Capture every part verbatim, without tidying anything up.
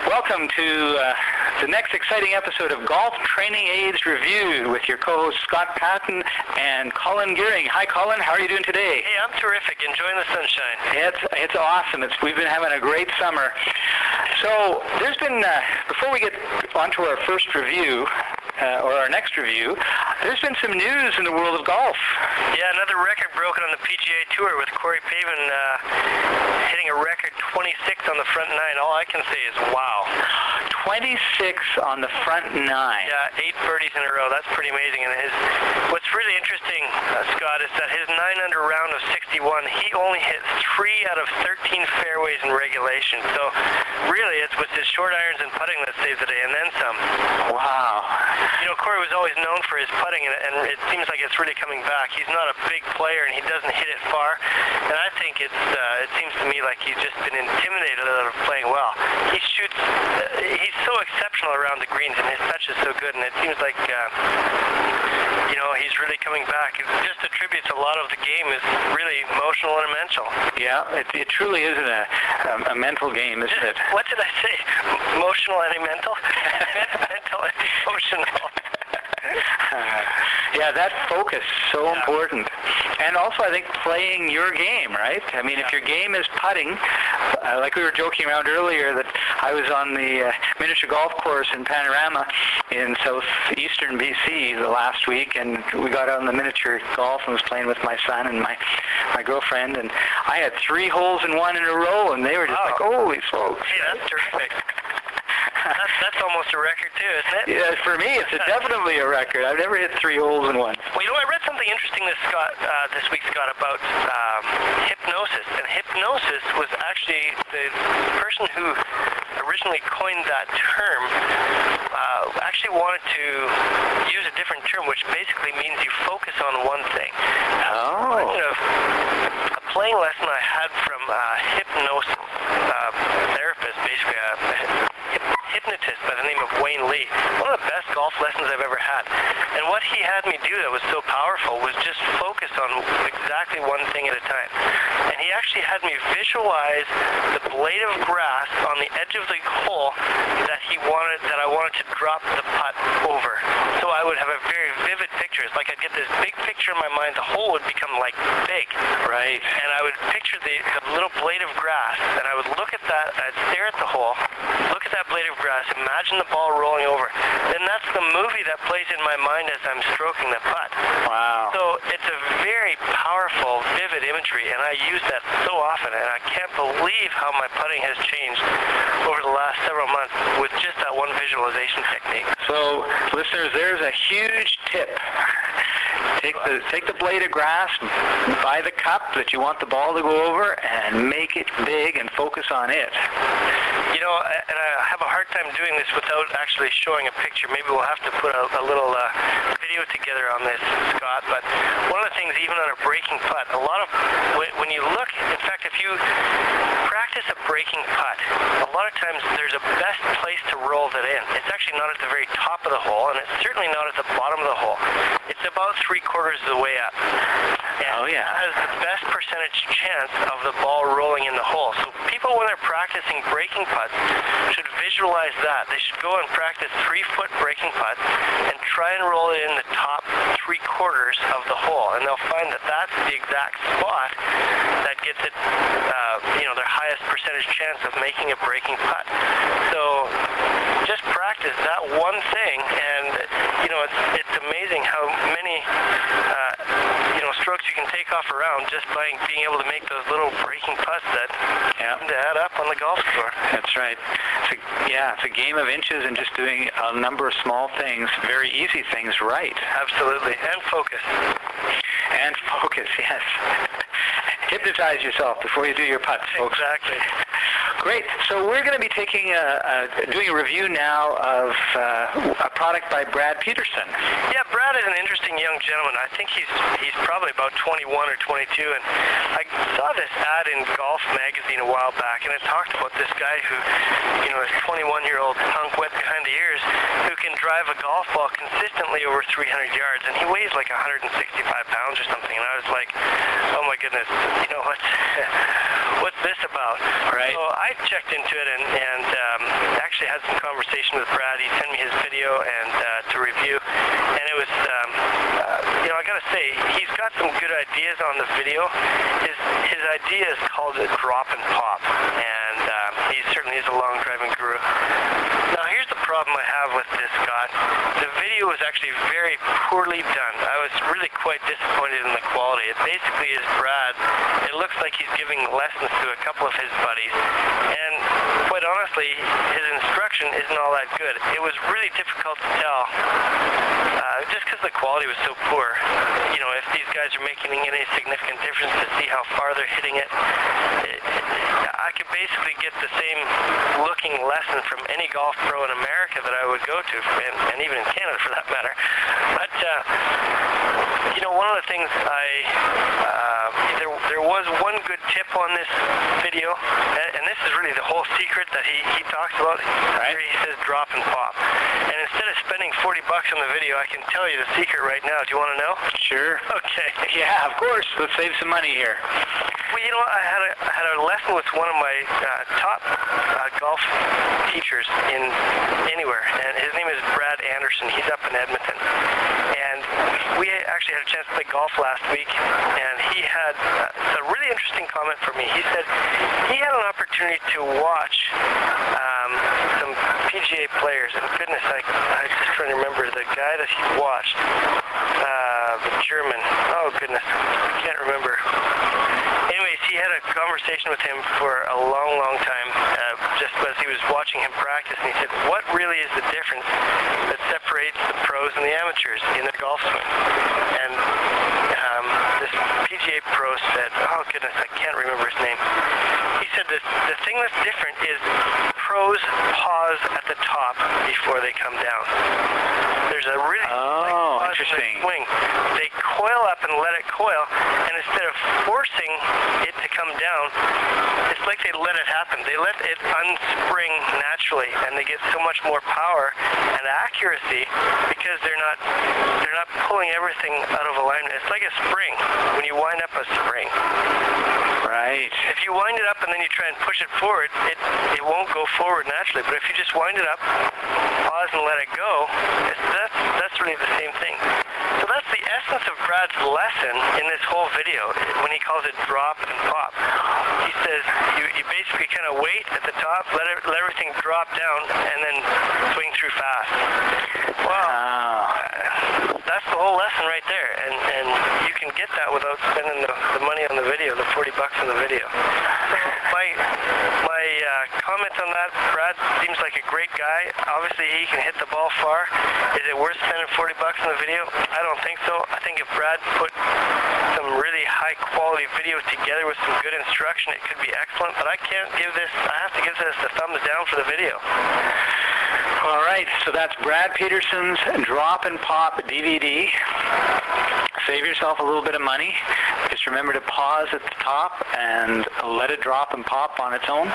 Welcome to uh, the next exciting episode of Golf Training Aids Reviewed with your co-hosts Scott Patton and Colin Gearing. Hi, Colin. How are you doing today? Hey, I'm terrific. Enjoying the sunshine. It's it's awesome. It's we've been having a great summer. So there's been uh, before we get onto our first review. Uh, or our next review, there's been some news in the world of golf. Yeah, another record broken on the P G A Tour with Corey Pavin uh, hitting a record twenty-six on the front nine. All I can say is wow. twenty-six on the front nine. Yeah, eight birdies in a row. That's pretty amazing. And his, what's really interesting, uh, Scott, is that his nine under round of sixty-one, he only hit three out of thirteen fairways in regulation. So really, it was his short irons and putting that saved the day, and then some. Wow. You know, Corey was always known for his putting, and, and it seems like it's really coming back. He's not a big player, and he doesn't hit it far. And I think it's uh, it seems to me like he's just been intimidated out of playing well. He shoots. Uh, he's so exceptional around the greens, and his touch is so good. And it seems like uh, you know he's really coming back. It just attributes a lot of the game is really emotional and mental. Yeah, it, it truly is a, a, a mental game, isn't it? What did I say? Emotional and mental? Mental and emotional. Uh, yeah, that focus so yeah. important. And also, I think playing your game, right? I mean, yeah. if your game is putting, uh, like we were joking around earlier that I was on the uh, miniature golf course in Panorama in southeastern B C the last week, and we got out on the miniature golf and was playing with my son and my my girlfriend, and I had three holes in one in a row, and they were just wow. like, holy smokes. Yeah, that's terrific. That's, that's almost a record, too, isn't it? Yeah, for me, it's a definitely a record. I've never hit three holes in one. Well, you know, I read something interesting this, Scott, uh, this week, Scott, about um, hypnosis. And hypnosis was actually the person who originally coined that term uh, actually wanted to use a different term, which basically means you focus on one thing. Oh. You know, a playing lesson I had from uh, hypnosis uh, therapist, basically a hypnotist by the name of Wayne Lee. One of the best golf lessons I've ever had. And what he had me do that was so powerful was just focus on exactly one thing at a time. And he actually had me visualize the blade of grass on the edge of the hole that he wanted, that I wanted to drop the putt over. So I would have a very vivid picture. It's like I'd get this big picture in my mind. The hole would become like big. Right. And I would picture the, the little blade of grass, and I would look at that, I'd stare at the hole, look at that blade of grass, imagine the ball rolling over. Then that's the movie that plays in my mind as I'm stroking the putt. Wow. So it's a very powerful, vivid imagery, and I use that so often, and I can't believe how my putting has changed over the last several months with just that one visualization technique. So, listeners, there's a huge tip. Take the take the blade of grass by the cup that you want the ball to go over and make it big and focus on it. You know, and I have a hard time doing this without actually showing a picture. Maybe we'll have to put a, a little uh, video together on this, Scott. But one of the things, even on a breaking putt, a lot of, when you look, in fact, if you practice a breaking putt, a lot of times there's a best place to roll that in. It's actually not at the very top of the hole, and it's certainly not at the bottom of the hole. It's about three quarters of the way up. And oh, yeah. It has the best percentage chance of the ball rolling in the hole. So people, when they're practicing breaking putts, should visualize that. They should go and practice three-foot breaking putts and try and roll it in the top three quarters of the hole. And they'll find that that's the exact spot that gets it, uh, you know, their highest percentage chance of making a breaking putt. So just practice that one thing, and, you know, it's, it's amazing how many, uh, you know, strokes you can take off a round just by being able to make those little breaking putts that yeah. seem to add up on the golf score. That's right. It's a, yeah, it's a game of inches and just doing a number of small things, very easy things right. Absolutely. And focus. And focus, yes. Hypnotize yourself before you do your putts, folks. Exactly. Great. So we're going to be taking a, a, doing a review now of uh, a product by Brad Peterson. Yeah, Brad is an interesting young gentleman. I think he's he's probably about twenty-one or twenty-two, and I saw this ad in Golf Magazine a while back, and it talked about this guy who, you know, is twenty-one-year-old punk wet behind the ears who can drive a golf ball consistently over three hundred yards, and he weighs like one hundred sixty-five pounds or something, and I was like, oh my goodness, you know, what's, what's this about? Right. So I checked into it and, and um, actually conversation with Brad. He sent me his video and uh, to review, and it was, um, uh, you know, I gotta say, he's got some good ideas on the video. His his idea is called a drop and pop, and um, he certainly is a long driving guru. Now here's the problem I have with this, Scott. The video was actually very poorly done. I was really quite disappointed in the quality. It basically is Brad. It looks like he's giving lessons to a couple of his buddies, and quite honestly, his instruction isn't all that good. It was really difficult to tell, uh, just because the quality was so poor. You know, if these guys are making any significant difference to see how far they're hitting it, it I could basically get the same looking lesson from any golf pro in America that I would go to, and, and even in Canada for that matter. But, uh, you know, one of the things I, uh, there, there was one good tip on this video, and, and this is really the whole secret that he, he talks about. Right. Here he says drop and pop. And instead of spending forty bucks on the video, I can tell you the secret right now. Do you want to know? Sure. Okay. Yeah, of course. Let's save some money here. Well, you know what? I had a, I had a lesson with one of my uh, top uh, golf teachers in anywhere, and his name is Brad Anderson. He's up in Edmonton, and we actually had a chance to play golf last week, and he had uh, a really interesting comment for me. He said he had an opportunity to watch um, some P G A players, and goodness, I, I'm just trying to remember the guy that he watched, uh, the German. Oh goodness, I can't remember. Anyways, he had a conversation with him for a long, long time, uh, just as he was watching him practice, and he said, what really is the difference that separates the pros and the amateurs in their golf swing? And um, this P G A pro said, oh goodness, I can't remember his name. He said that the thing that's different is pros pause at the top before they come down. There's a really oh, like, interesting. swing. They coil up and let it coil, and instead of forcing it to come down, it's like they let it happen. They let it unspring naturally, and they get so much more power and accuracy because they're not they're not pulling everything out of alignment. It's like a spring when you wind up a spring. Right. If you wind it up and then you try and push it forward, it it won't go forward naturally. But if you just wind it up, pause and let it go, it's, that's that's really the same thing. So that's the essence of Brad's lesson in this whole video when he calls it drop and pop. He says you, you basically kind of wait at the top, let it, let everything drop down, and then swing through fast. Wow. Uh, that's the whole lesson right there, and, and you can get that without spending the, the money on the video, the forty bucks on the video. So my my uh, comment on that, Brad seems like a great guy. Obviously, he can hit the ball far. Is it worth spending forty bucks on the video? I don't think so. I think if Brad put some really high quality videos together with some good instruction, it could be excellent. But I can't give this. I have to give this a thumbs down for the video. All right, so that's Brad Peterson's Drop and Pop D V D. Save yourself a little bit of money. Just remember to pause at the top and let it drop and pop on its own.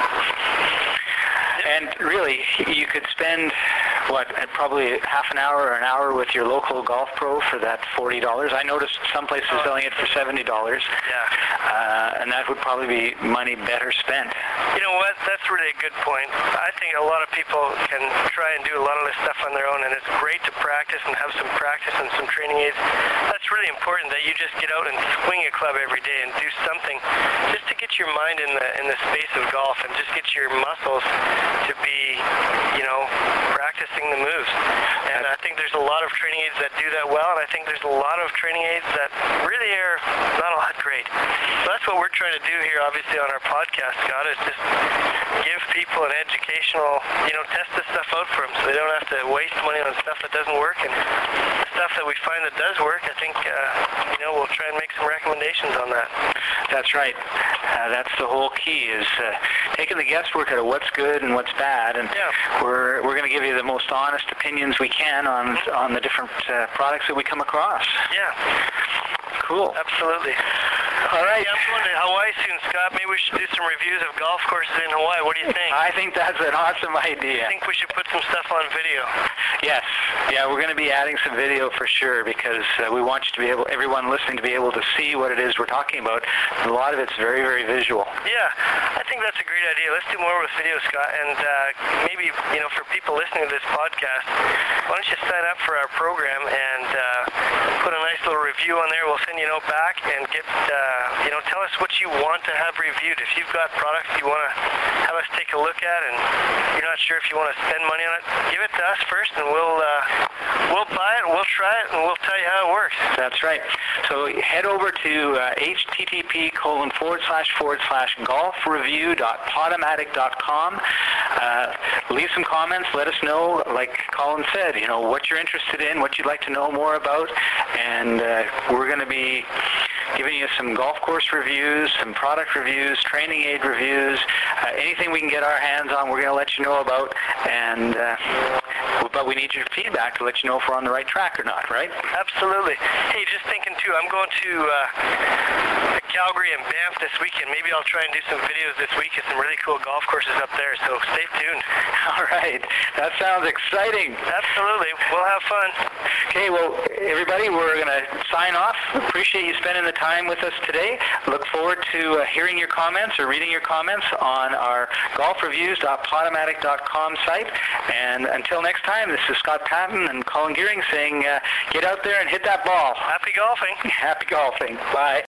And really, you could spend, what, probably half an hour or an hour with your local golf pro for that forty dollars. I noticed some places oh. selling it for seventy dollars. Yeah. Uh, and that would probably be money better spent. You know what? That's really a good point. I think a lot of people can try and do a lot of this stuff on their own, and it's great to practice and have some practice and some training aids. That's really important that you just get out and swing a club every day and do something just to get your mind in the in the space of golf and just get your muscles to be, you know, practicing the moves. And I think there's a lot of training aids that do that well, and I think there's a lot of training aids that really are not all that great. So that's what we're trying to do here, obviously, on our podcast, Scott, is just give people an educational, you know, test this stuff out for them so they don't have to waste money on stuff that doesn't work. And the stuff that we find that does work, I think, uh, you know, we'll try and make some recommendations on that. That's right. Uh, that's the whole key, is uh, taking the guesswork out of what's good and what's bad, and yeah. we're we're going to give you the most honest opinions we can on mm-hmm. on the different uh, products that we come across. Yeah. Cool. Absolutely. All right. Yeah, I'm going to Hawaii soon, Scott. Maybe we should do some reviews of golf courses in Hawaii. What do you think? I think that's an awesome idea. I think we should put some stuff on video. Yes. Yeah, we're going to be adding some video for sure because uh, we want you to be able, everyone listening to be able to see what it is we're talking about. And a lot of it's very, very visual. Yeah, I think that's a great idea. Let's do more with video, Scott. And uh, maybe, you know, for people listening to this podcast, why don't you sign up for our program and uh, put a nice little review on there. We'll send you a note back and get, uh, you know, tell us what you want to have reviewed. If you've got products you want to have us take a look at and you're not sure if you want to spend money on it, give it to us first and we'll uh, we'll buy it, we'll try it, and we'll tell you how it works. That's right. So head over to uh, http colon forward slash forward slash golfreview dot podomatic dot com. Uh, leave some comments. Let us know, like Colin said, you know, what you're interested in, what you'd like to know more about, and uh, we're going to be giving you some golf course reviews, some product reviews, training aid reviews, uh, anything we can get our hands on, we're going to let you know about, and uh, but we need your feedback to let you know if we're on the right track or not, right? Absolutely. Hey, just thinking too, I'm going to uh, Calgary and Banff this weekend. Maybe I'll try and do some videos this week at some really cool golf courses up there, so stay tuned. All right. That sounds exciting. Absolutely. We'll have fun. Okay, well, everybody, we're going to sign off. Appreciate you spending the time with us today. Look forward to uh, hearing your comments or reading your comments on our golf reviews dot podomatic dot com site. And until next time, this is Scott Patton and Colin Gearing saying, uh, get out there and hit that ball. Happy golfing. Happy golfing. Bye.